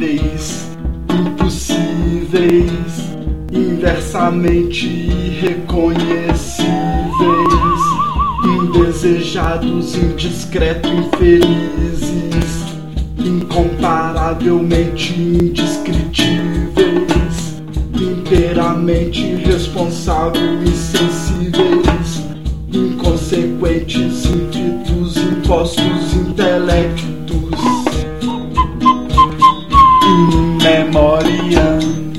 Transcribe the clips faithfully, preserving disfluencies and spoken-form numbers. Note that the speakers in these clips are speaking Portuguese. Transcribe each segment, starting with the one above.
incontáveis, impossíveis, inversamente irreconhecíveis, indesejados, indiscretos, infelizes, incomparavelmente indescritíveis, inteiramente irresponsáveis, insensíveis, inconsequentes, ínfidos, impostos, intelectos, in memória,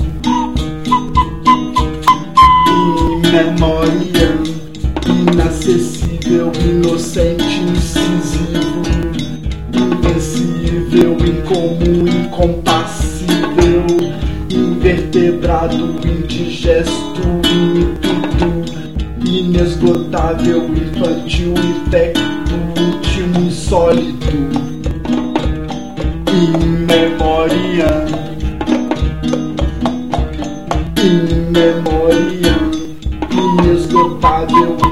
in memória, inacessível, inocente, incisivo, invencível, incomum, incompassível, invertebrado, indigesto, intuito, inesgotável, infantil, infecto, íntimo, insólito, in memória, in memória, inesgotável,